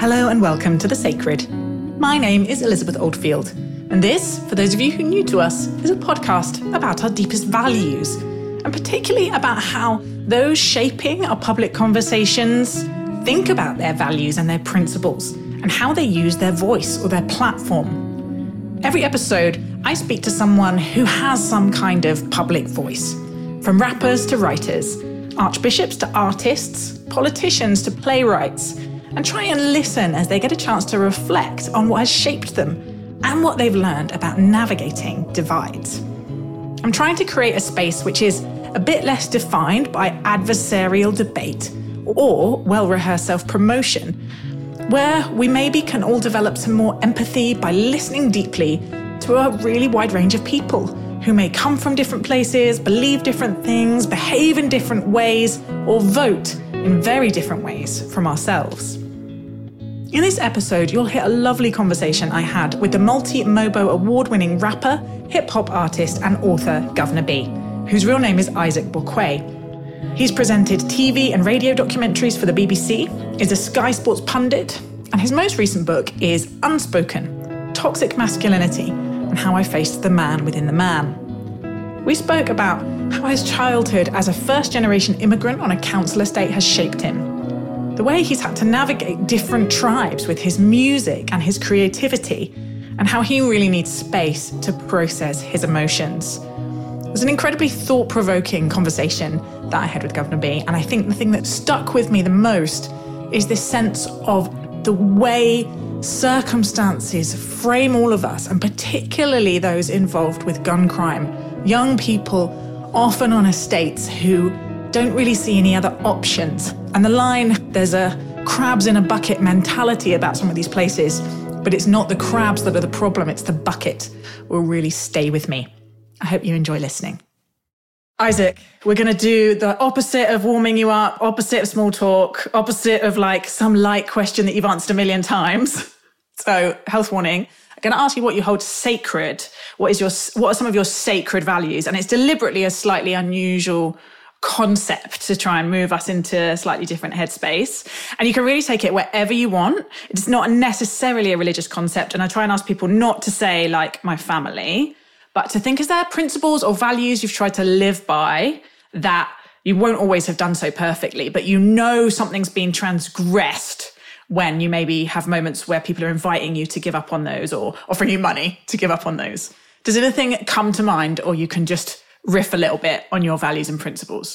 Hello and welcome to The Sacred. My name is Elizabeth Oldfield, and this, for those of you who are new to us, is a podcast about our deepest values, and particularly about how those shaping our public conversations think about their values and their principles, and how they use their voice or their platform. Every episode, I speak to someone who has some kind of public voice, from rappers to writers, archbishops to artists, politicians to playwrights, and try and listen as they get a chance to reflect on what has shaped them and what they've learned about navigating divides. I'm trying to create a space which is a bit less defined by adversarial debate or well-rehearsed self-promotion, where we maybe can all develop some more empathy by listening deeply to a really wide range of people who may come from different places, believe different things, behave in different ways, or vote in very different ways from ourselves. In this episode, you'll hear a lovely conversation I had with the multi-MOBO award-winning rapper, hip-hop artist and author Guvna B, whose real name is Isaac Bokwei. He's presented TV and radio documentaries for the BBC, is a Sky Sports pundit, and his most recent book is Unspoken: Toxic Masculinity and How I Faced the Man Within the Man. We spoke about how his childhood as a first-generation immigrant on a council estate has shaped him, the way he's had to navigate different tribes with his music and his creativity, and how he really needs space to process his emotions. It was an incredibly thought-provoking conversation that I had with Guvna B, and I think the thing that stuck with me the most is this sense of the way circumstances frame all of us, and particularly those involved with gun crime. Young people, often on estates, who don't really see any other options. And the line, there's a crabs in a bucket mentality about some of these places, but it's not the crabs that are the problem, it's the bucket, will really stay with me. I hope you enjoy listening. Isaac, we're going to do the opposite of warming you up, opposite of small talk, opposite of like some light question that you've answered a million times. So, health warning. I'm going to ask you what you hold sacred. What are some of your sacred values? And it's deliberately a slightly unusual concept to try and move us into a slightly different headspace. And you can really take it wherever you want. It's not necessarily a religious concept. And I try and ask people not to say like my family, but to think, is there principles or values you've tried to live by that you won't always have done so perfectly, but you know something's been transgressed when you maybe have moments where people are inviting you to give up on those or offering you money to give up on those. Does anything come to mind, or you can just riff a little bit on your values and principles?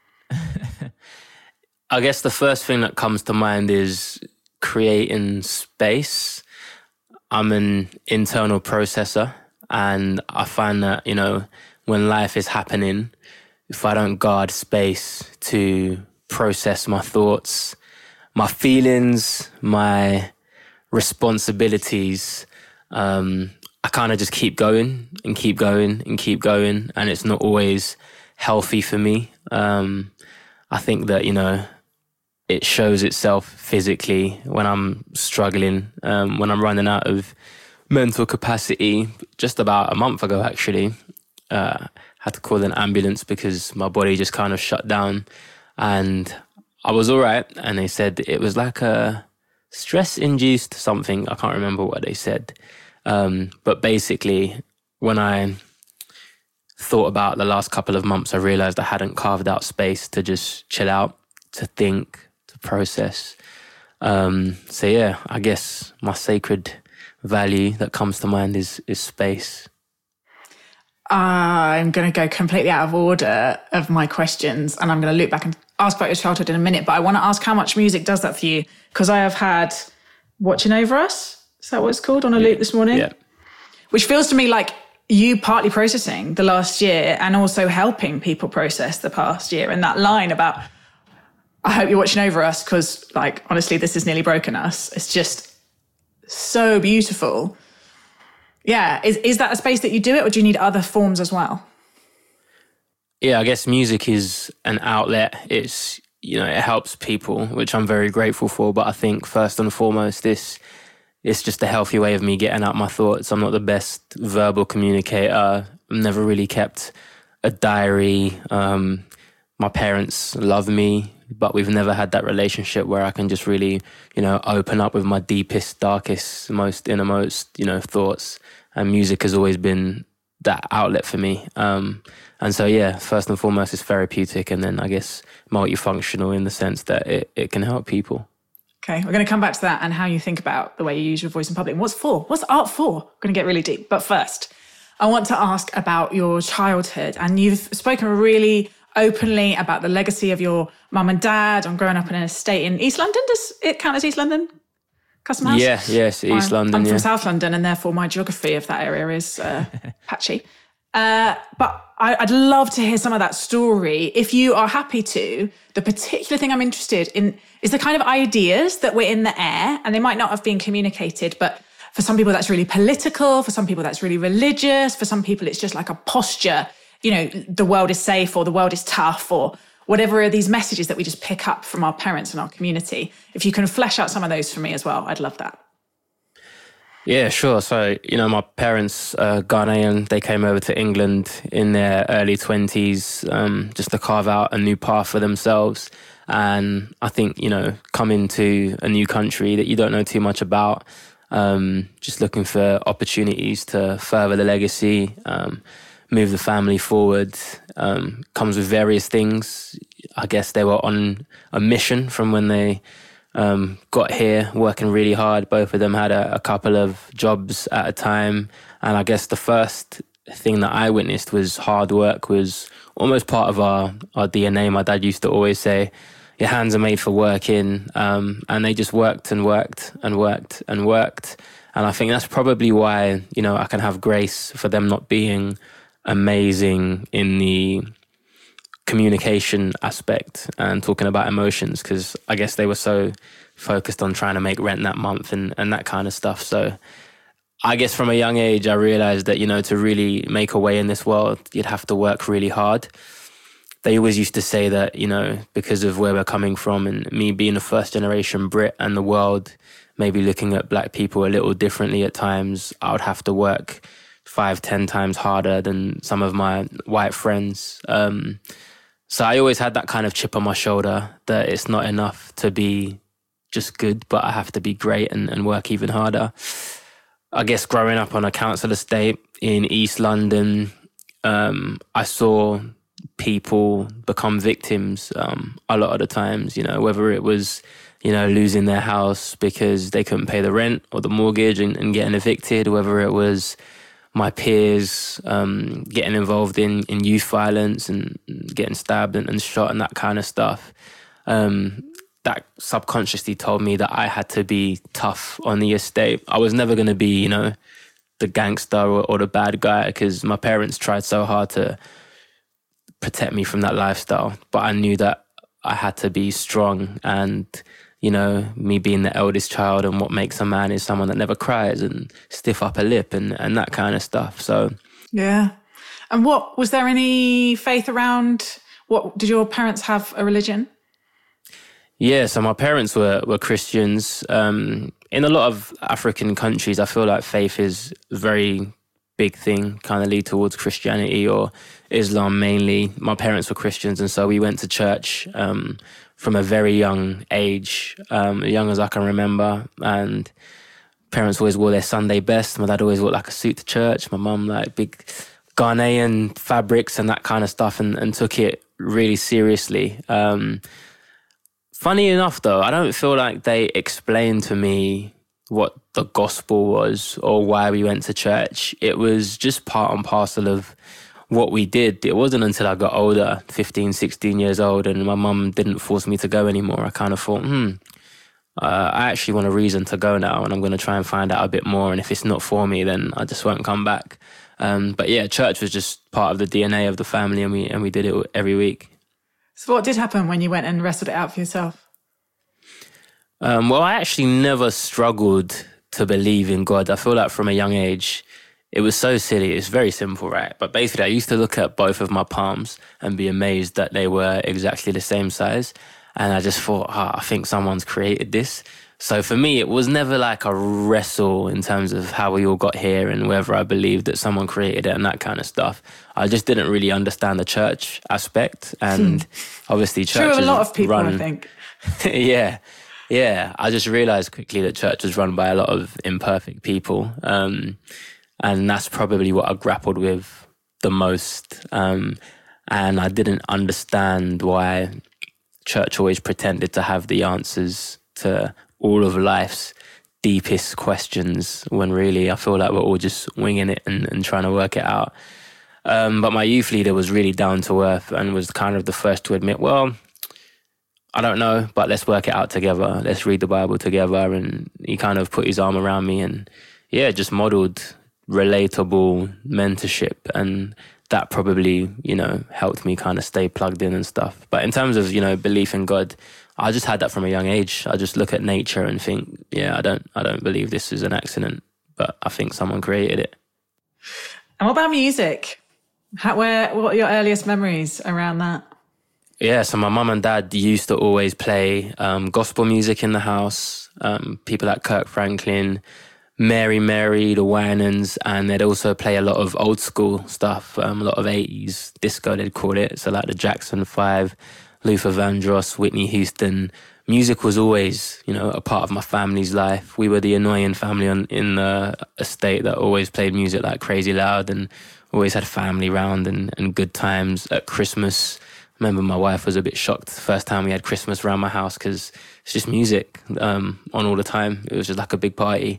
I guess the first thing that comes to mind is creating space. I'm an internal processor, and I find that, when life is happening, if I don't guard space to process my thoughts, my feelings, my responsibilities, I kind of just keep going and keep going and keep going, and it's not always healthy for me. I think that, it shows itself physically when I'm struggling, when I'm running out of mental capacity. Just about a month ago, actually, had to call an ambulance because my body just kind of shut down, and I was all right. And they said it was like a stress-induced something. I can't remember what they said. But basically, when I thought about the last couple of months, I realized I hadn't carved out space to just chill out, to think, to process. So yeah, I guess my sacred value that comes to mind is space. I'm going to go completely out of order of my questions, and I'm going to loop back and ask about your childhood in a minute, but I want to ask how much music does that for you? Because I have had Watching Over Us. Is that what it's called, on a loop this morning? Yeah. Which feels to me like you partly processing the last year and also helping people process the past year. And that line about, I hope you're watching over us because, like, honestly, this has nearly broken us. It's just so beautiful. Yeah. Is that a space that you do it, or do you need other forms as well? Yeah, I guess music is an outlet. It's, it helps people, which I'm very grateful for. But I think first and foremost, it's just a healthy way of me getting out my thoughts. I'm not the best verbal communicator. I've never really kept a diary. My parents love me. but we've never had that relationship where I can just really, open up with my deepest, darkest, most innermost, thoughts. And music has always been that outlet for me. And so, yeah, first and foremost, it's therapeutic, and then I guess multifunctional in the sense that it can help people. Okay, we're going to come back to that and how you think about the way you use your voice in public. And what's for? What's art for? We're going to get really deep. But first, I want to ask about your childhood. And you've spoken really openly about the legacy of your mum and dad on growing up in an estate in East London. Does it count as East London? Custom House? Yeah, yes, East London. I'm from South London, and therefore my geography of that area is patchy. But I'd love to hear some of that story. If you are happy to, the particular thing I'm interested in is the kind of ideas that were in the air, and they might not have been communicated, but for some people that's really political, for some people that's really religious, for some people it's just like a posture, the world is safe or the world is tough or whatever are these messages that we just pick up from our parents and our community. If you can flesh out some of those for me as well, I'd love that. Yeah, sure. So, my parents, Ghanaian, they came over to England in their early 20s just to carve out a new path for themselves. And I think, coming to a new country that you don't know too much about, just looking for opportunities to further the legacy, move the family forward, comes with various things. I guess they were on a mission from when they got here, working really hard. Both of them had a couple of jobs at a time. And I guess the first thing that I witnessed was hard work was almost part of our DNA. My dad used to always say, your hands are made for working. And they just worked and worked and worked and worked. And I think that's probably why, I can have grace for them not being amazing in the communication aspect and talking about emotions, because I guess they were so focused on trying to make rent that month and that kind of stuff. So I guess from a young age, I realized that, to really make a way in this world, you'd have to work really hard. They always used to say that, because of where we're coming from and me being a first generation Brit and the world maybe looking at black people a little differently at times, I would have to work 5-10 times harder than some of my white friends. So I always had that kind of chip on my shoulder that it's not enough to be just good, but I have to be great and work even harder. I guess growing up on a council estate in East London, I saw people become victims a lot of the times, whether it was, losing their house because they couldn't pay the rent or the mortgage and getting evicted, whether it was my peers getting involved in youth violence and getting stabbed and shot and that kind of stuff. That subconsciously told me that I had to be tough on the estate. I was never going to be, the gangster or the bad guy, because my parents tried so hard to protect me from that lifestyle. But I knew that I had to be strong, and me being the eldest child, and what makes a man is someone that never cries and stiff upper lip and that kind of stuff. So yeah. And was there any faith around? Did your parents have a religion? Yeah, so my parents were Christians. In a lot of African countries, I feel like faith is a very big thing, kind of lead towards Christianity or Islam mainly. My parents were Christians, and so we went to church from a very young age, young as I can remember. And parents always wore their Sunday best. My dad always wore like a suit to church. My mum like big Ghanaian fabrics and that kind of stuff, and took it really seriously. Funny enough, though, I don't feel like they explained to me what the gospel was or why we went to church. It was just part and parcel of what we did. It wasn't until I got older, 15, 16 years old, and my mum didn't force me to go anymore. I kind of thought, I actually want a reason to go now, and I'm going to try and find out a bit more. And if it's not for me, then I just won't come back. But yeah, church was just part of the DNA of the family, and we did it every week. So what did happen when you went and wrestled it out for yourself? Well, I actually never struggled to believe in God. I feel like from a young age, it was so silly. It's very simple, right? But basically, I used to look at both of my palms and be amazed that they were exactly the same size. And I just thought, I think someone's created this. So for me, it was never like a wrestle in terms of how we all got here and whether I believed that someone created it and that kind of stuff. I just didn't really understand the church aspect. And obviously church True of a lot of people, I think. Yeah. I just realized quickly that church was run by a lot of imperfect people. And that's probably what I grappled with the most. And I didn't understand why church always pretended to have the answers to all of life's deepest questions, when really I feel like we're all just winging it and trying to work it out. But my youth leader was really down to earth and was kind of the first to admit, well, I don't know, but let's work it out together. Let's read the Bible together. And he kind of put his arm around me and just modeled relatable mentorship. And that probably, helped me kind of stay plugged in and stuff. But in terms of, belief in God, I just had that from a young age. I just look at nature and think, I don't believe this is an accident, but I think someone created it. And what about music? What are your earliest memories around that? Yeah, so my mum and dad used to always play gospel music in the house, people like Kirk Franklin, Mary Mary, the Winans, and they'd also play a lot of old school stuff, a lot of 80s disco, they'd call it. So like the Jackson 5, Luther Vandross, Whitney Houston. Music was always, a part of my family's life. We were the annoying family in the estate that always played music like crazy loud and always had family round and good times at Christmas. I remember my wife was a bit shocked the first time we had Christmas around my house because it's just music on all the time. It was just like a big party.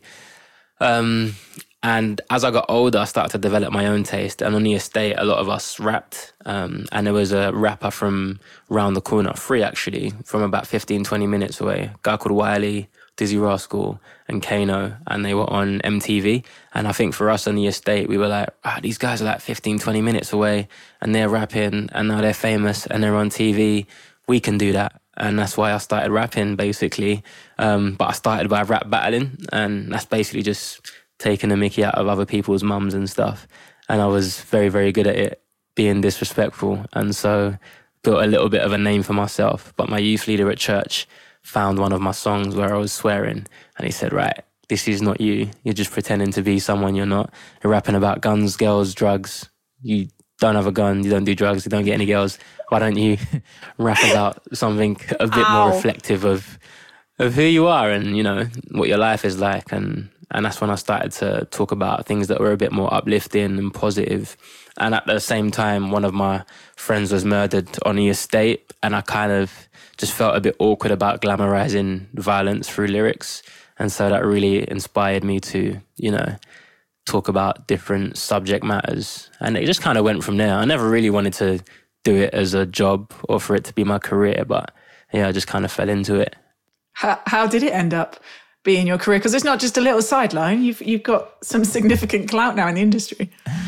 And as I got older, I started to develop my own taste. And on the estate, a lot of us rapped. And there was a rapper from round the corner, free actually, from about 15, 20 minutes away, a guy called Wiley, Dizzy Rascal and Kano. And they were on MTV. And I think for us on the estate, we were like, these guys are like 15, 20 minutes away and they're rapping and now they're famous and they're on TV. We can do that. And that's why I started rapping, basically. But I started by rap battling, and that's basically just taking the mickey out of other people's mums and stuff. And I was very, very good at it, being disrespectful. And so built a little bit of a name for myself. But my youth leader at church found one of my songs where I was swearing. And he said, right, this is not you. You're just pretending to be someone you're not. You're rapping about guns, girls, drugs. You don't have a gun, you don't do drugs, you don't get any girls. Why don't you rap about something a bit more reflective of who you are and, what your life is like. And that's when I started to talk about things that were a bit more uplifting and positive. And at the same time, one of my friends was murdered on the estate, and I kind of just felt a bit awkward about glamorizing violence through lyrics. And so that really inspired me to, talk about different subject matters. And it just kind of went from there. I never really wanted to do it as a job or for it to be my career, but I just kind of fell into it. How did it end up being your career? Because it's not just a little sideline. You've got some significant clout now in the industry.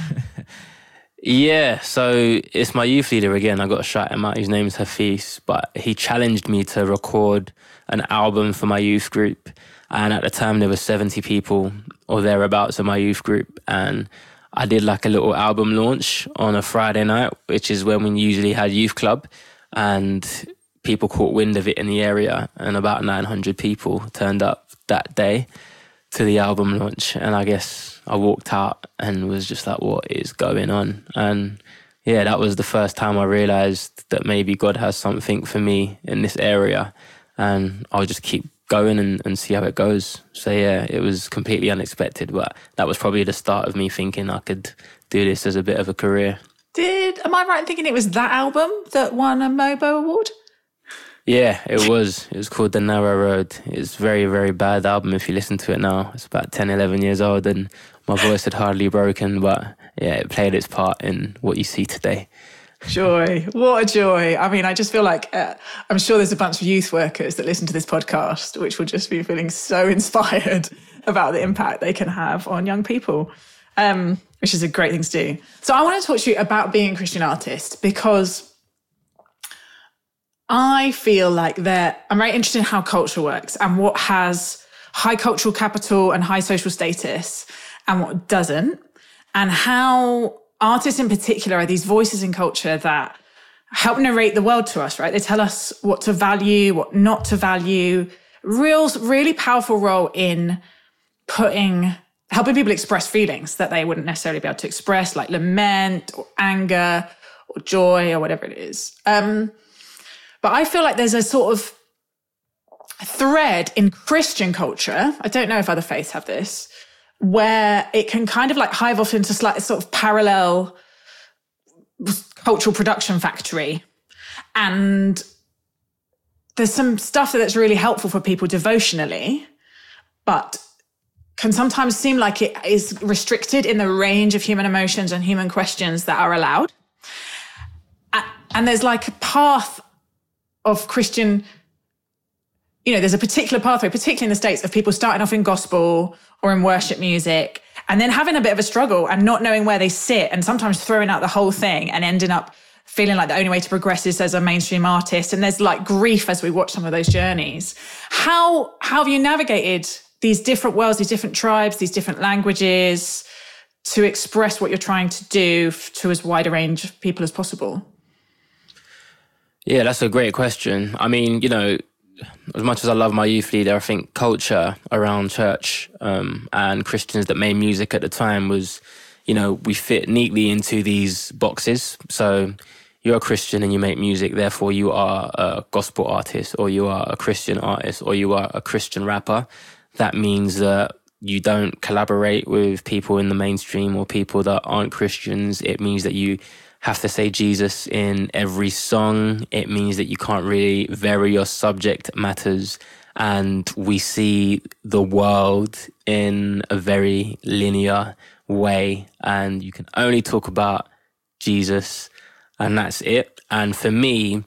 Yeah, so it's my youth leader again. I got to shout him out. His name's Hafiz, but he challenged me to record an album for my youth group. And at the time, there were 70 people or thereabouts in my youth group. And I did like a little album launch on a Friday night, which is when we usually had youth club. And people caught wind of it in the area. And about 900 people turned up that day to the album launch. And I guess I walked out and was just like, what is going on? And yeah, that was the first time I realized that maybe God has something for me in this area. And I'll just keep going and see how it goes. So yeah, it was completely unexpected, but that was probably the start of me thinking I could do this as a bit of a career. Am I right in thinking it was that album that won a MOBO award? Yeah, it was. It was called The Narrow Road. It's a very, very bad album if you listen to it now. It's about 10, 11 years old and my voice had hardly broken, but yeah, it played its part in what you see today. Joy. What a joy. I mean, I just feel like I'm sure there's a bunch of youth workers that listen to this podcast, which will just be feeling so inspired about the impact they can have on young people, which is a great thing to do. So I want to talk to you about being a Christian artist, because I feel like I'm very interested in how culture works and what has high cultural capital and high social status and what doesn't, and how artists in particular are these voices in culture that help narrate the world to us, right? They tell us what to value, what not to value, really powerful role in helping people express feelings that they wouldn't necessarily be able to express, like lament or anger or joy or whatever it is. But I feel like there's a sort of thread in Christian culture, I don't know if other faiths have this, where it can kind of like hive off into sort of parallel cultural production factory. And there's some stuff that's really helpful for people devotionally, but can sometimes seem like it is restricted in the range of human emotions and human questions that are allowed. And there's like a path of Christian, there's a particular pathway, particularly in the States, of people starting off in gospel or in worship music and then having a bit of a struggle and not knowing where they sit and sometimes throwing out the whole thing and ending up feeling like the only way to progress is as a mainstream artist. And there's like grief as we watch some of those journeys. How have you navigated these different worlds, these different tribes, these different languages to express what you're trying to do to as wide a range of people as possible? Yeah, that's a great question. I mean, as much as I love my youth leader, I think culture around church and Christians that made music at the time was, we fit neatly into these boxes. So you're a Christian and you make music, therefore you are a gospel artist, or you are a Christian artist, or you are a Christian rapper. That means that you don't collaborate with people in the mainstream or people that aren't Christians. It means that you have to say Jesus in every song. It means that you can't really vary your subject matters. And we see the world in a very linear way. And you can only talk about Jesus, and that's it. And for me,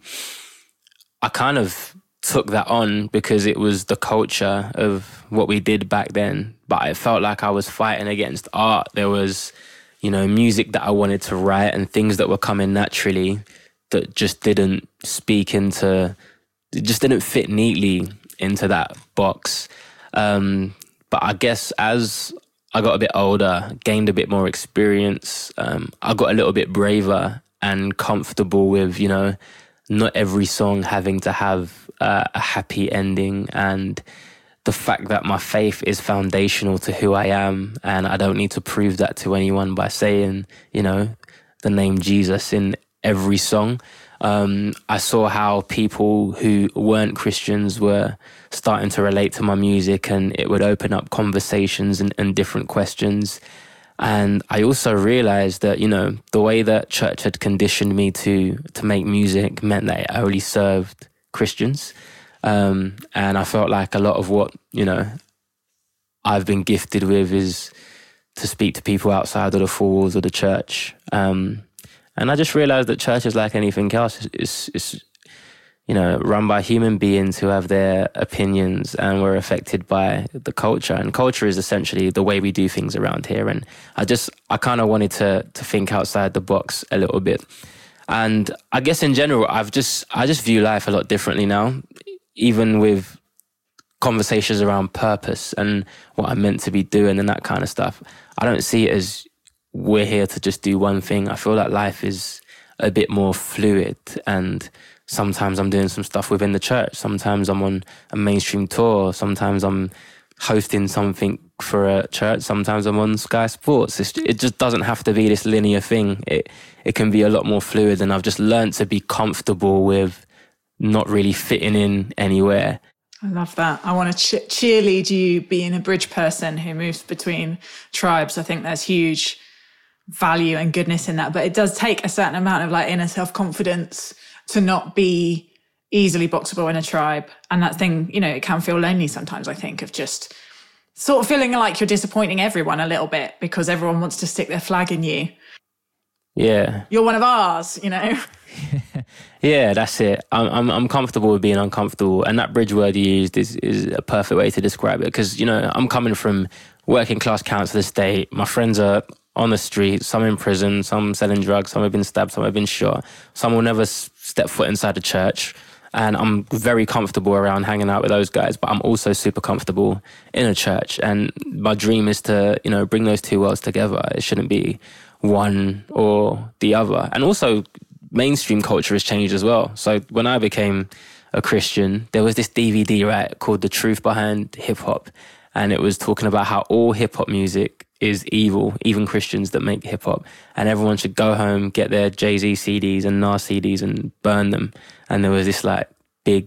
I kind of took that on because it was the culture of what we did back then. But I felt like I was fighting against art. There was, music that I wanted to write and things that were coming naturally that just didn't didn't fit neatly into that box. But I guess as I got a bit older, gained a bit more experience, I got a little bit braver and comfortable with, not every song having to have a happy ending, and the fact that my faith is foundational to who I am, and I don't need to prove that to anyone by saying, the name Jesus in every song. I saw how people who weren't Christians were starting to relate to my music, and it would open up conversations and different questions. And I also realized that, the way that church had conditioned me to make music meant that it only served Christians. And I felt like a lot of what, I've been gifted with is to speak to people outside of the four walls of the church. And I just realized that church is like anything else. It's run by human beings who have their opinions, and we're affected by the culture. And culture is essentially the way we do things around here. And I kind of wanted to think outside the box a little bit. And I guess in general, I just view life a lot differently now, even with conversations around purpose and what I'm meant to be doing and that kind of stuff. I don't see it as we're here to just do one thing. I feel like life is a bit more fluid, and sometimes I'm doing some stuff within the church. Sometimes I'm on a mainstream tour. Sometimes I'm hosting something for a church. Sometimes I'm on Sky Sports. It just doesn't have to be this linear thing. It can be a lot more fluid, and I've just learned to be comfortable with not really fitting in anywhere. I love that. I want to cheerlead you being a bridge person who moves between tribes. I think there's huge value and goodness in that, but it does take a certain amount of inner self-confidence to not be easily boxable in a tribe. And that thing, it can feel lonely sometimes, I think, of just sort of feeling like you're disappointing everyone a little bit because everyone wants to stick their flag in you. Yeah. You're one of ours, Yeah, that's it. I'm comfortable with being uncomfortable, and that bridge word you used is a perfect way to describe it, because I'm coming from working class council estate. My friends are on the street, some in prison, some selling drugs, some have been stabbed, some have been shot, some will never step foot inside the church, and I'm very comfortable around hanging out with those guys. But I'm also super comfortable in a church, and my dream is to bring those two worlds together. It shouldn't be one or the other. And also, mainstream culture has changed as well. So when I became a Christian, there was this DVD, right, called The Truth Behind Hip Hop. And it was talking about how all hip hop music is evil, even Christians that make hip hop. And everyone should go home, get their Jay-Z CDs and Nas CDs and burn them. And there was this like big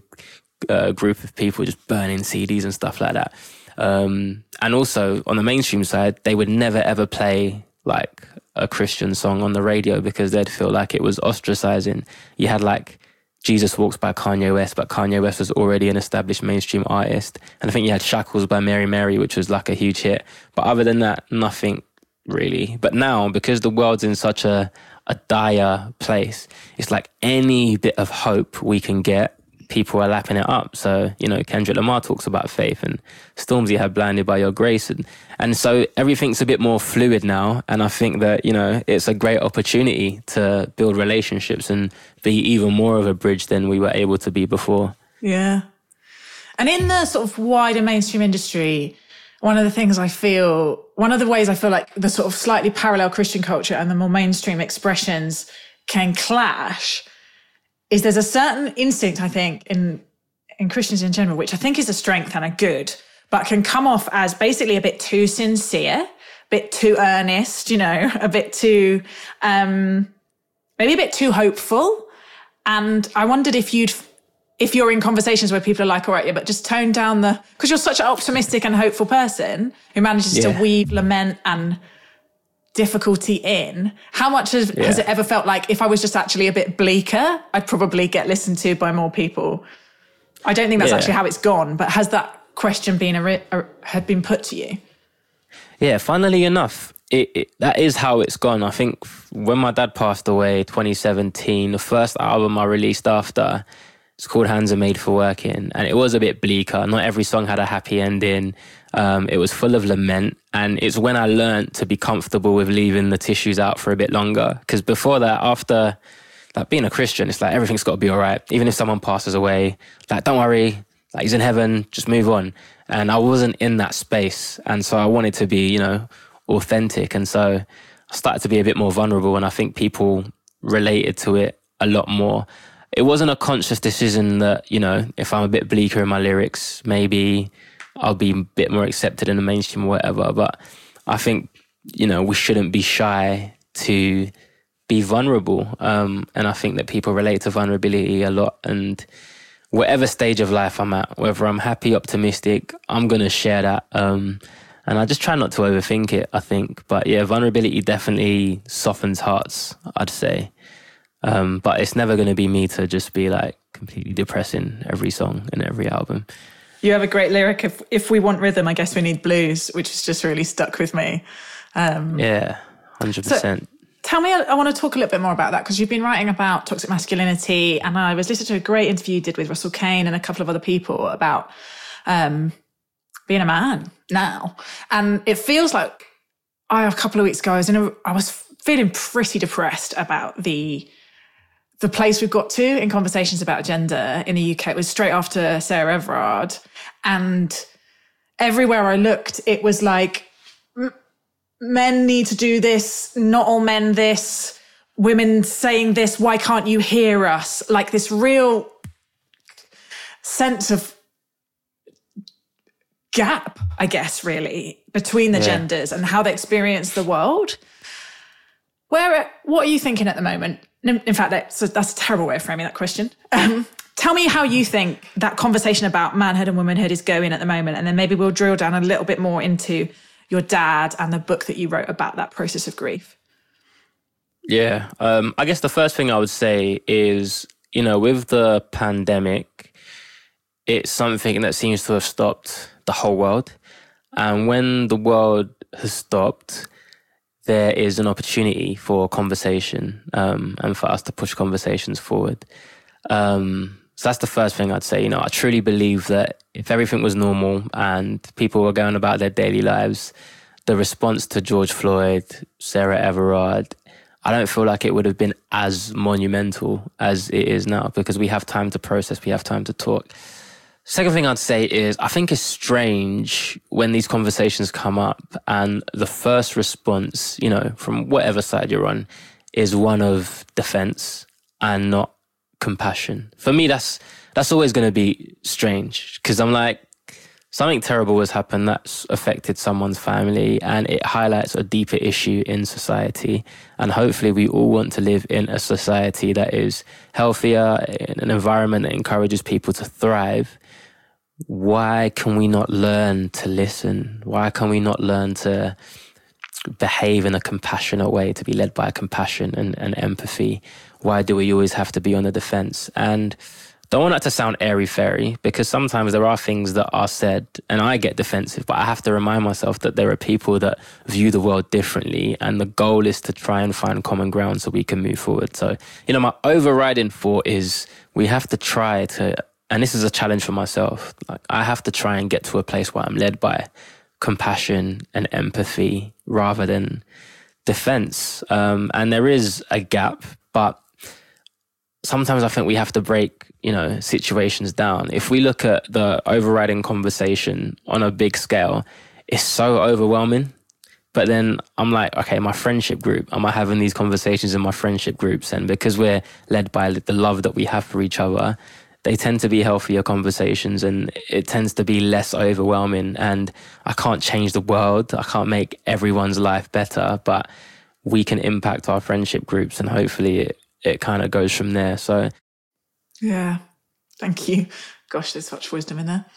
group of people just burning CDs and stuff like that. And also on the mainstream side, they would never ever play like a Christian song on the radio because they'd feel like it was ostracizing. You had like Jesus Walks by Kanye West, but Kanye West was already an established mainstream artist. And I think you had Shackles by Mary Mary, which was like a huge hit. But other than that, nothing really. But now, because the world's in such a dire place, it's like any bit of hope we can get, people are lapping it up. So, you know, Kendrick Lamar talks about faith, and Stormzy had Blinded by Your Grace. And so everything's a bit more fluid now. And I think that, you know, it's a great opportunity to build relationships and be even more of a bridge than we were able to be before. Yeah. And in the sort of wider mainstream industry, one of the ways I feel like the sort of slightly parallel Christian culture and the more mainstream expressions can clash is there's a certain instinct, I think, in Christians in general, which I think is a strength and a good, but can come off as basically a bit too sincere, a bit too earnest, you know, a bit too, maybe a bit too hopeful. And I wondered if you're in conversations where people are like, all right, yeah, but just tone down because you're such an optimistic and hopeful person who manages to weave lament and difficulty in, how much has it ever felt like if I was just actually a bit bleaker, I'd probably get listened to by more people? I don't think that's actually how it's gone, but has that question had been put to you? Yeah, funnily enough, that is how it's gone. I think when my dad passed away, 2017, the first album I released after, it's called Hands Are Made for Working, and it was a bit bleaker. Not every song had a happy ending. It was full of lament, and it's when I learned to be comfortable with leaving the tissues out for a bit longer. Because before that, after like being a Christian, it's like everything's got to be all right. Even if someone passes away, like don't worry, like he's in heaven, just move on. And I wasn't in that space, and so I wanted to be, you know, authentic. And so I started to be a bit more vulnerable, and I think people related to it a lot more. It wasn't a conscious decision that, you know, if I'm a bit bleaker in my lyrics, maybe I'll be a bit more accepted in the mainstream or whatever. But I think, you know, we shouldn't be shy to be vulnerable. And I think that people relate to vulnerability a lot. And whatever stage of life I'm at, whether I'm happy, optimistic, I'm going to share that. And I just try not to overthink it, I think. But yeah, vulnerability definitely softens hearts, I'd say. But it's never going to be me to just be like completely depressing every song and every album. You have a great lyric of, if we want rhythm, I guess we need blues, which has just really stuck with me. Yeah, 100%. So tell me, I want to talk a little bit more about that, because you've been writing about toxic masculinity, and I was listening to a great interview you did with Russell Kane and a couple of other people about being a man now. And it feels like a couple of weeks ago, I was feeling pretty depressed about the place we've got to in conversations about gender in the UK. It was straight after Sarah Everard. And everywhere I looked, it was like, men need to do this, not all men this, women saying this, why can't you hear us? Like this real sense of gap, I guess, really, between the genders and how they experience the world. What are you thinking at the moment? In fact, that's a terrible way of framing that question. Tell me how you think that conversation about manhood and womanhood is going at the moment, and then maybe we'll drill down a little bit more into your dad and the book that you wrote about that process of grief. Yeah, I guess the first thing I would say is, you know, with the pandemic, it's something that seems to have stopped the whole world. And when the world has stopped, there is an opportunity for conversation and for us to push conversations forward. So that's the first thing I'd say. You know, I truly believe that if everything was normal and people were going about their daily lives, the response to George Floyd, Sarah Everard, I don't feel like it would have been as monumental as it is now, because we have time to process, we have time to talk. Second thing I'd say is I think it's strange when these conversations come up and the first response, you know, from whatever side you're on, is one of defense. and not compassion. For me, that's always going to be strange, because I'm like, something terrible has happened that's affected someone's family, and it highlights a deeper issue in society. And hopefully we all want to live in a society that is healthier, in an environment that encourages people to thrive. Why can we not learn to listen? Why can we not learn to behave in a compassionate way, to be led by compassion and empathy? Why do we always have to be on the defense? And don't want that to sound airy-fairy, because sometimes there are things that are said and I get defensive, but I have to remind myself that there are people that view the world differently, and the goal is to try and find common ground so we can move forward. So, my overriding thought is we have to try to, and this is a challenge for myself, like I have to try and get to a place where I'm led by compassion and empathy rather than defense. And there is a gap, but sometimes I think we have to break, situations down. If we look at the overriding conversation on a big scale, it's so overwhelming. But then I'm like, okay, my friendship group, am I having these conversations in my friendship groups? And because we're led by the love that we have for each other, they tend to be healthier conversations, and it tends to be less overwhelming. And I can't change the world. I can't make everyone's life better, but we can impact our friendship groups, and hopefully it kind of goes from there. So, yeah, thank you. Gosh, there's such wisdom in there.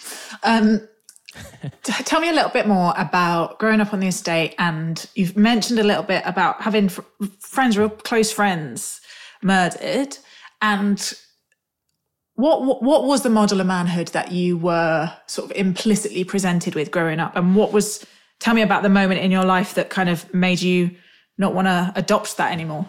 Tell me a little bit more about growing up on the estate, and you've mentioned a little bit about having friends, real close friends, murdered. And what was the model of manhood that you were sort of implicitly presented with growing up? And tell me about the moment in your life that kind of made you not want to adopt that anymore.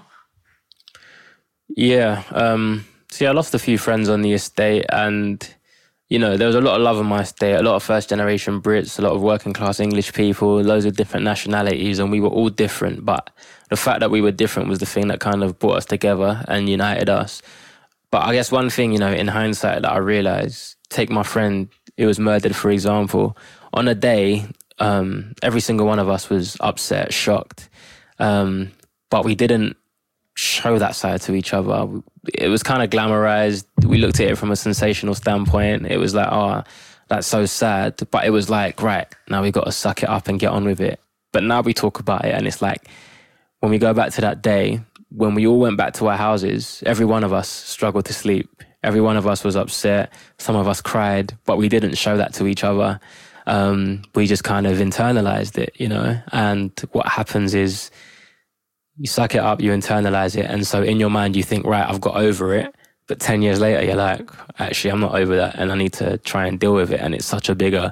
Yeah. I lost a few friends on the estate, and, there was a lot of love on my estate, a lot of first generation Brits, a lot of working class English people, loads of different nationalities, and we were all different. But the fact that we were different was the thing that kind of brought us together and united us. But I guess one thing, in hindsight that I realized, take my friend who was murdered, for example, on a day, every single one of us was upset, shocked. But we didn't show that side to each other. It was kind of glamorized. We looked at it from a sensational standpoint. It was like, oh, that's so sad. But it was like, right, now we got to suck it up and get on with it. But now we talk about it, and it's like, when we go back to that day, when we all went back to our houses, every one of us struggled to sleep. Every one of us was upset. Some of us cried, but we didn't show that to each other. We just kind of internalized it, And what happens is, you suck it up, you internalize it. And so in your mind, you think, right, I've got over it. But 10 years later, you're like, actually, I'm not over that, and I need to try and deal with it. And it's such a bigger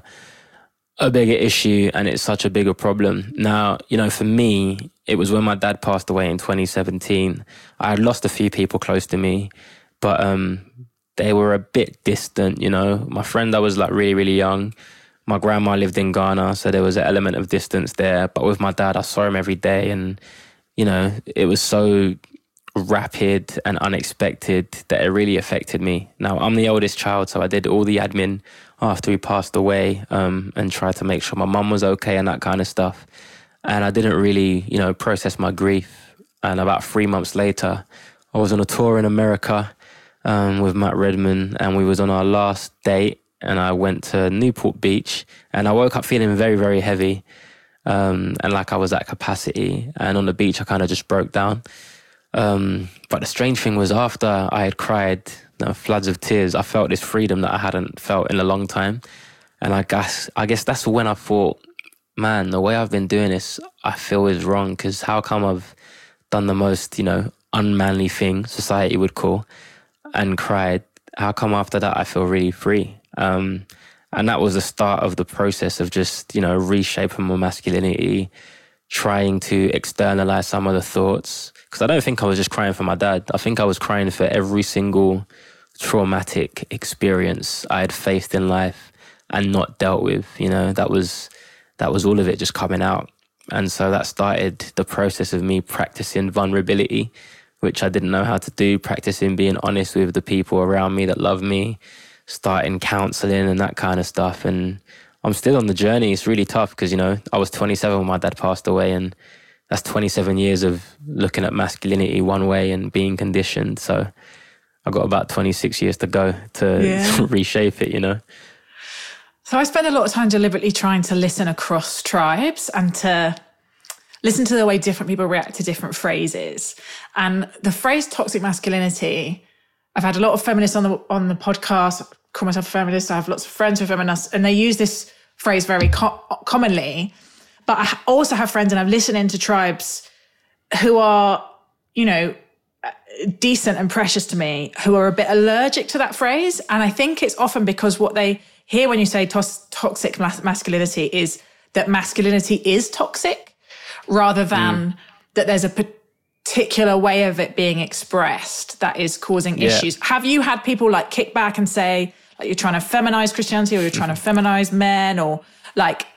issue, and it's such a bigger problem. Now, for me, it was when my dad passed away in 2017. I had lost a few people close to me, but they were a bit distant, My friend, I was like really, really young. My grandma lived in Ghana, so there was an element of distance there. But with my dad, I saw him every day, and it was so rapid and unexpected that it really affected me. Now, I'm the oldest child, so I did all the admin after he passed away, and tried to make sure my mum was okay and that kind of stuff. And I didn't really, process my grief. And about 3 months later, I was on a tour in America with Matt Redman, and we was on our last date, and I went to Newport Beach, and I woke up feeling very, very heavy. And like I was at capacity, and on the beach I kind of just broke down. But the strange thing was, after I had cried floods of tears, I felt this freedom that I hadn't felt in a long time. And I guess that's when I thought, man, the way I've been doing this, I feel is wrong, because how come I've done the most, unmanly thing society would call, and cried? How come after that I feel really free? And that was the start of the process of just, reshaping my masculinity, trying to externalize some of the thoughts. Because I don't think I was just crying for my dad. I think I was crying for every single traumatic experience I had faced in life and not dealt with. That was all of it just coming out. And so that started the process of me practicing vulnerability, which I didn't know how to do, practicing being honest with the people around me that love me, starting counseling and that kind of stuff. And I'm still on the journey. It's really tough because, I was 27 when my dad passed away, and that's 27 years of looking at masculinity one way and being conditioned. So I've got about 26 years to go to reshape it, you know. So I spend a lot of time deliberately trying to listen across tribes and to listen to the way different people react to different phrases. And the phrase toxic masculinity, I've had a lot of feminists on the podcast. I call myself a feminist. I have lots of friends who are feminists, and they use this phrase very commonly. But I also have friends, and I've listened into tribes who are, you know, decent and precious to me, who are a bit allergic to that phrase. And I think it's often because what they hear when you say toxic masculinity is that masculinity is toxic, rather than that there's a particular way of it being expressed that is causing issues. Have you had people like kick back and say, like, you're trying to feminize Christianity, or you're trying to feminize men, or like,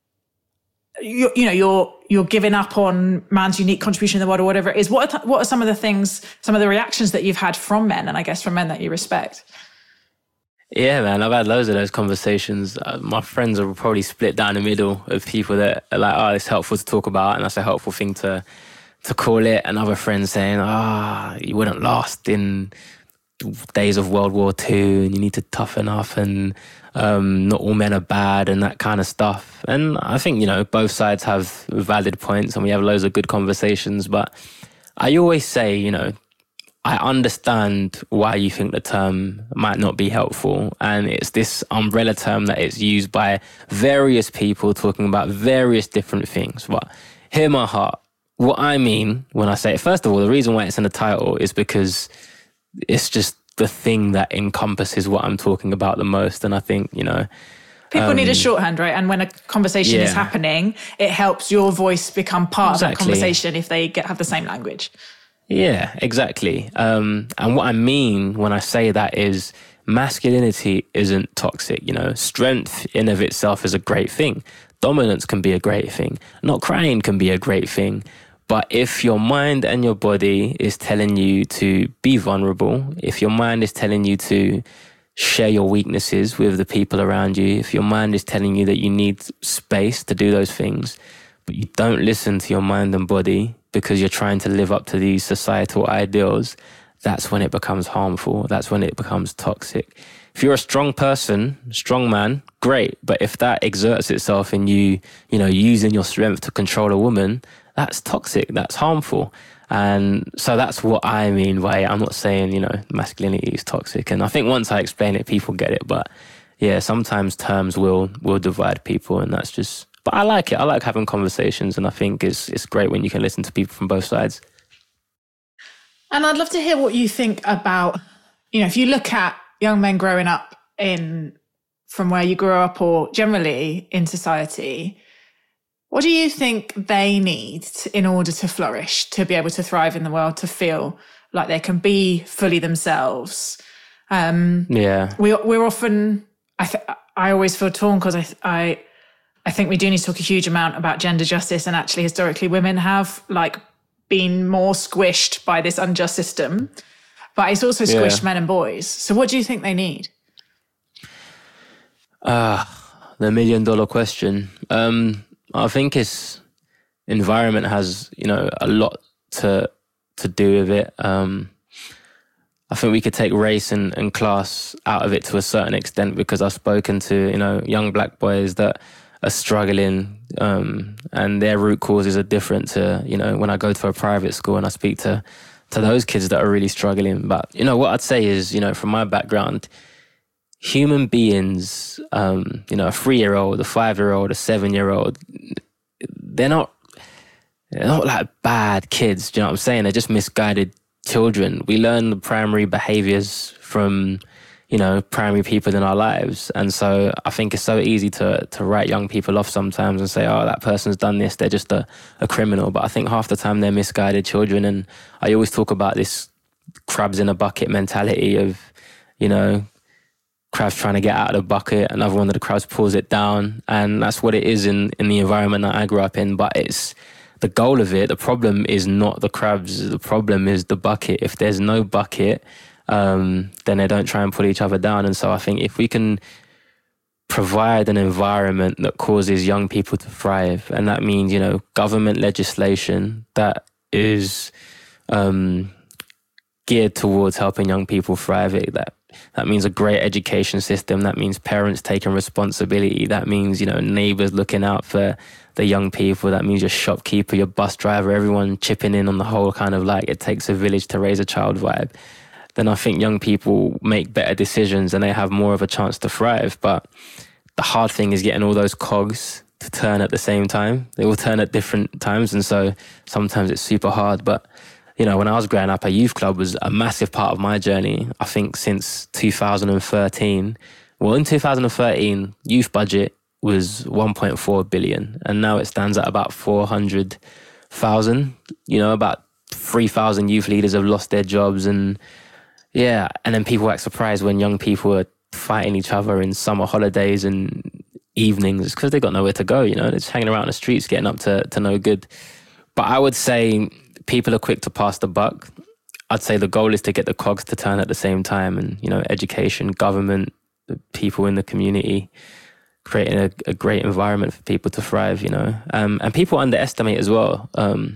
you're giving up on man's unique contribution in the world, or whatever it is? What are some of the things, some of the reactions that you've had from men, and I guess from men that you respect? Yeah, man, I've had loads of those conversations. My friends are probably split down the middle of people that are like, oh, it's helpful to talk about, and that's a helpful thing to call it. And other friends saying, you wouldn't last in days of World War II, and you need to toughen up, and not all men are bad, and that kind of stuff. And I think, you know, both sides have valid points, and we have loads of good conversations. But I always say, you know, I understand why you think the term might not be helpful. And it's this umbrella term that is used by various people talking about various different things. But hear my heart. What I mean when I say it, first of all, the reason why it's in the title is because it's just the thing that encompasses what I'm talking about the most. And I think, you know, people need a shorthand, right? And when a conversation is happening, it helps your voice become part of that conversation if they have the same language. Yeah, exactly. And what I mean when I say that is masculinity isn't toxic. You know, strength in of itself is a great thing. Dominance can be a great thing. Not crying can be a great thing. But if your mind and your body is telling you to be vulnerable, if your mind is telling you to share your weaknesses with the people around you, if your mind is telling you that you need space to do those things, but you don't listen to your mind and body because you're trying to live up to these societal ideals, that's when it becomes harmful. That's when it becomes toxic. If you're a strong person, strong man, great. But if that exerts itself in you, you know, using your strength to control a woman, that's toxic. That's harmful. And so that's what I mean by it. I'm not saying, you know, masculinity is toxic. And I think once I explain it, people get it. But yeah, sometimes terms will divide people, and that's just... But I like it. I like having conversations, and I think it's great when you can listen to people from both sides. And I'd love to hear what you think about, you know, if you look at young men growing up from where you grew up, or generally in society, what do you think they need in order to flourish, to be able to thrive in the world, to feel like they can be fully themselves? We're often, I always feel torn, because I think we do need to talk a huge amount about gender justice, and actually historically women have like been more squished by this unjust system, but it's also squished men and boys. So what do you think they need? The $1 million question. I think environment has, you know, a lot to do with it. I think we could take race and class out of it to a certain extent, because I've spoken to, you know, young black boys that are struggling, and their root causes are different to, you know, when I go to a private school and I speak to those kids that are really struggling. But, you know, what I'd say is, you know, from my background, human beings, you know, a 3-year-old, a 5-year-old, a 7-year-old, they're not like bad kids. Do you know what I'm saying? They're just misguided children. We learn the primary behaviors from, you know, primary people in our lives. And so I think it's so easy to write young people off sometimes and say, oh, that person's done this, they're just a criminal. But I think half the time they're misguided children. And I always talk about this crabs in a bucket mentality of, you know, crabs trying to get out of the bucket, another one of the crabs pulls it down. And that's what it is in the environment that I grew up in. But it's the goal of it. The problem is not the crabs. The problem is the bucket. If there's no bucket, then they don't try and pull each other down. And so I think if we can provide an environment that causes young people to thrive. And that means, government legislation that is geared towards helping young people thrive. That means a great education system. That means parents taking responsibility. That means, neighbors looking out for the young people. That means your shopkeeper, your bus driver, everyone chipping in on the whole kind of like it takes a village to raise a child vibe. Then I think young people make better decisions and they have more of a chance to thrive. But the hard thing is getting all those cogs to turn at the same time. They will turn at different times. And so sometimes it's super hard. But, when I was growing up, a youth club was a massive part of my journey. I think since 2013. Well, in 2013, youth budget was 1.4 billion. And now it stands at about 400,000. About 3,000 youth leaders have lost their jobs. And yeah, and then people act surprised when young people are fighting each other in summer holidays and evenings. It's because they got nowhere to go, They're just hanging around the streets, getting up to no good. But I would say people are quick to pass the buck. I'd say the goal is to get the cogs to turn at the same time. And, education, government, the people in the community, creating a great environment for people to thrive, And people underestimate as well.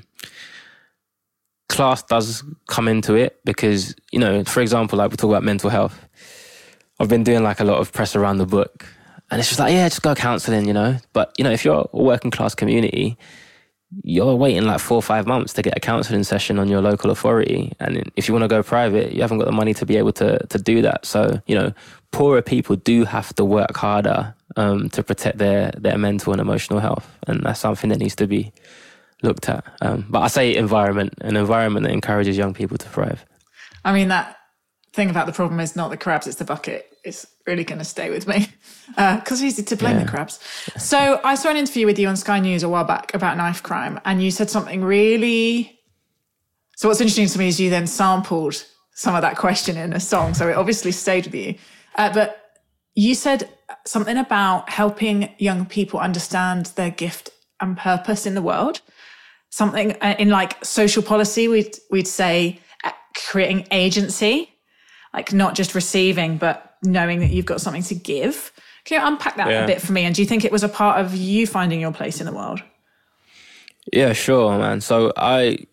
Class does come into it because, for example, like we talk about mental health. I've been doing like a lot of press around the book and it's just like, yeah, just go counselling, But, if you're a working class community, you're waiting like 4 or 5 months to get a counselling session on your local authority. And if you want to go private, you haven't got the money to be able to do that. So, poorer people do have to work harder to protect their mental and emotional health. And that's something that needs to be looked at. But I say an environment that encourages young people to thrive. I mean, that thing about the problem is not the crabs, it's the bucket. It's really going to stay with me because it's easy to blame the crabs. So I saw an interview with you on Sky News a while back about knife crime and you said something really... So what's interesting to me is you then sampled some of that question in a song. So it obviously stayed with you. But you said something about helping young people understand their gift and purpose in the world. Something in like social policy, we'd say creating agency, like not just receiving, but knowing that you've got something to give. Can you unpack that a bit for me? And do you think it was a part of you finding your place in the world? Yeah, sure, man. So I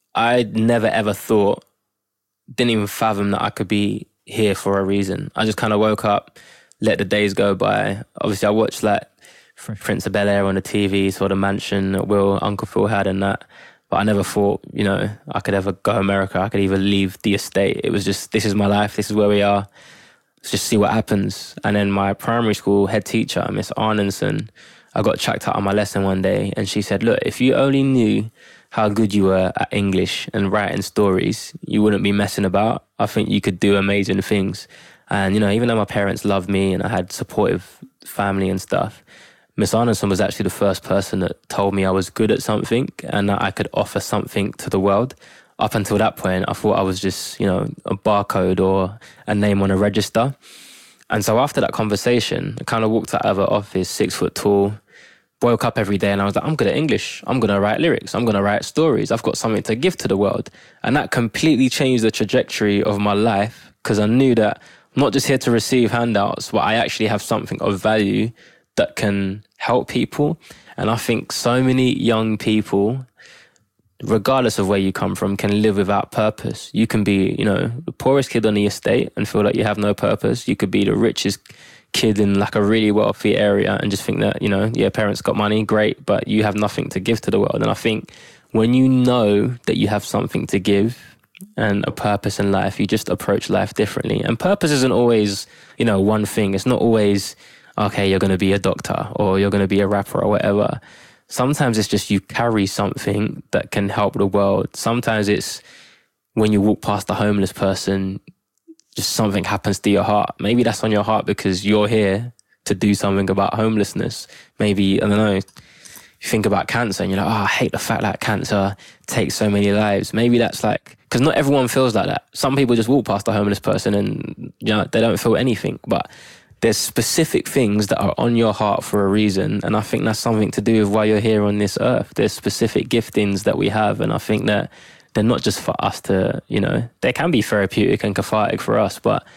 never ever thought, didn't even fathom that I could be here for a reason. I just kind of woke up, let the days go by. Obviously, I watched like Prince of Bel-Air on the TV, saw the mansion that Uncle Phil had and that. But I never thought, I could ever go to America. I could even leave the estate. It was just, this is my life. This is where we are. Let's just see what happens. And then my primary school head teacher, Miss Arnenson, I got chucked out on my lesson one day and she said, look, if you only knew how good you were at English and writing stories, you wouldn't be messing about. I think you could do amazing things. And, even though my parents loved me and I had supportive family and stuff, Miss Arneson was actually the first person that told me I was good at something and that I could offer something to the world. Up until that point, I thought I was just, a barcode or a name on a register. And so after that conversation, I kind of walked out of her office, 6 foot tall, woke up every day and I was like, I'm good at English. I'm going to write lyrics. I'm going to write stories. I've got something to give to the world. And that completely changed the trajectory of my life because I knew that I'm not just here to receive handouts, but I actually have something of value that can help people. And I think so many young people, regardless of where you come from, can live without purpose. You can be, the poorest kid on the estate and feel like you have no purpose. You could be the richest kid in like a really wealthy area and just think that, parents got money, great, but you have nothing to give to the world. And I think when you know that you have something to give and a purpose in life, you just approach life differently. And purpose isn't always, one thing. It's not always, okay, you're going to be a doctor or you're going to be a rapper or whatever. Sometimes it's just you carry something that can help the world. Sometimes it's when you walk past a homeless person, just something happens to your heart. Maybe that's on your heart because you're here to do something about homelessness. Maybe, I don't know, you think about cancer and you're like, I hate the fact that cancer takes so many lives. Maybe that's like, because not everyone feels like that. Some people just walk past a homeless person and they don't feel anything. But there's specific things that are on your heart for a reason. And I think that's something to do with why you're here on this earth. There's specific giftings that we have. And I think that they're not just for us to, they can be therapeutic and cathartic for us. But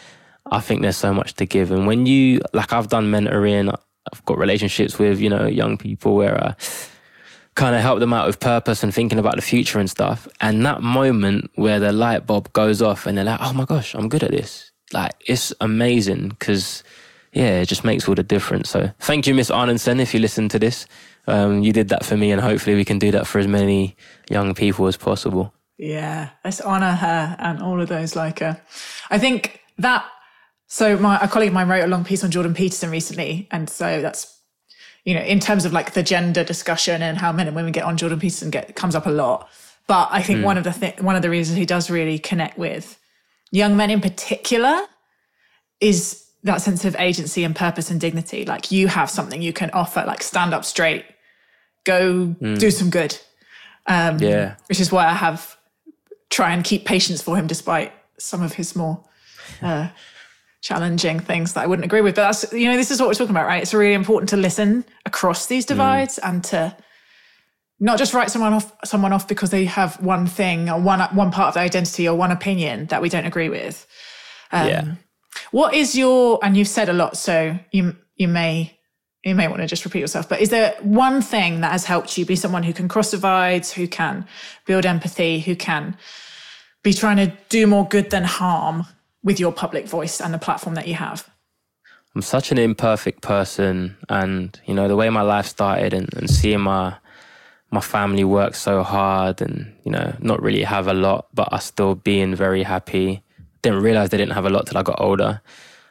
I think there's so much to give. And when you, like, I've done mentoring, I've got relationships with, you know, young people where I kind of help them out with purpose and thinking about the future and stuff. And that moment where the light bulb goes off and they're like, oh my gosh, I'm good at this. Like, it's amazing because, yeah, it just makes all the difference. So thank you, Miss Arnesen, if you listen to this. You did that for me, and hopefully we can do that for as many young people as possible. Yeah, let's honour her and all of those like her. I think that, so a colleague of mine wrote a long piece on Jordan Peterson recently. And so that's, you know, in terms of like the gender discussion and how men and women get on, Jordan Peterson comes up a lot. But I think one of the reasons he does really connect with young men in particular is that sense of agency and purpose and dignity. Like, you have something you can offer, like stand up straight, go do some good. Which is why I try and keep patience for him despite some of his more challenging things that I wouldn't agree with. But that's, you know, this is what we're talking about, right? It's really important to listen across these divides and to not just write someone off because they have one thing or one part of their identity or one opinion that we don't agree with. What is and you've said a lot, so you may want to just repeat yourself, but is there one thing that has helped you be someone who can cross divides, who can build empathy, who can be trying to do more good than harm with your public voice and the platform that you have? I'm such an imperfect person, and, you know, the way my life started and seeing my family work so hard and, you know, not really have a lot, but us still being very happy. Didn't realize they didn't have a lot till I got older.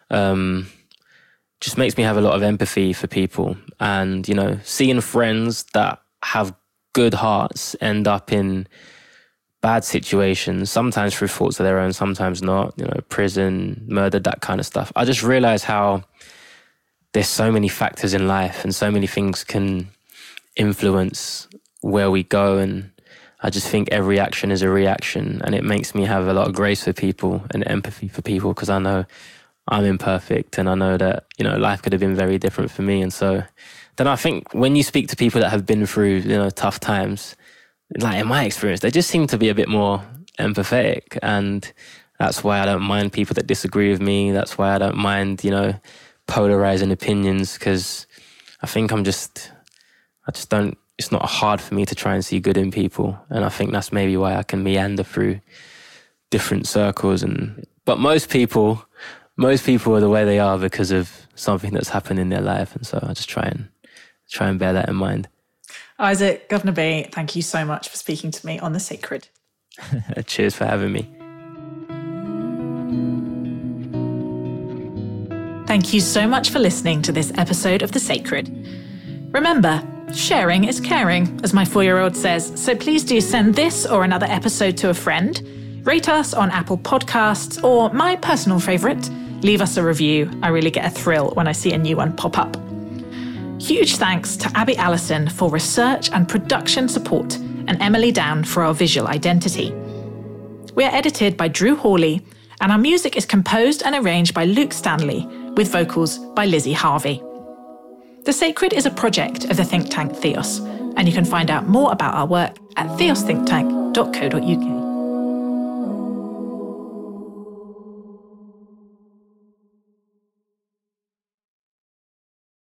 Just makes me have a lot of empathy for people. And, you know, seeing friends that have good hearts end up in bad situations, sometimes through faults of their own, sometimes not, you know, prison, murder, that kind of stuff. I just realize how there's so many factors in life and so many things can influence where we go. And I just think every action is a reaction, and it makes me have a lot of grace for people and empathy for people, because I know I'm imperfect and I know that, you know, life could have been very different for me. And so then I think when you speak to people that have been through, you know, tough times, like in my experience, they just seem to be a bit more empathetic. And that's why I don't mind people that disagree with me. That's why I don't mind, you know, polarizing opinions, because I think I just don't, it's not hard for me to try and see good in people. And I think that's maybe why I can meander through different circles. But most people are the way they are because of something that's happened in their life. And so I just try and bear that in mind. Isaac, Governor B, thank you so much for speaking to me on The Sacred. Cheers for having me. Thank you so much for listening to this episode of The Sacred. Remember, sharing is caring, as my 4-year-old says, so please do send this or another episode to a friend, rate us on Apple Podcasts, or my personal favourite, leave us a review. I really get a thrill when I see a new one pop up. Huge thanks to Abby Allison for research and production support, and Emily Down for our visual identity. We are edited by Drew Hawley, and our music is composed and arranged by Luke Stanley, with vocals by Lizzie Harvey. The Sacred is a project of the think tank Theos, and you can find out more about our work at theosthinktank.co.uk.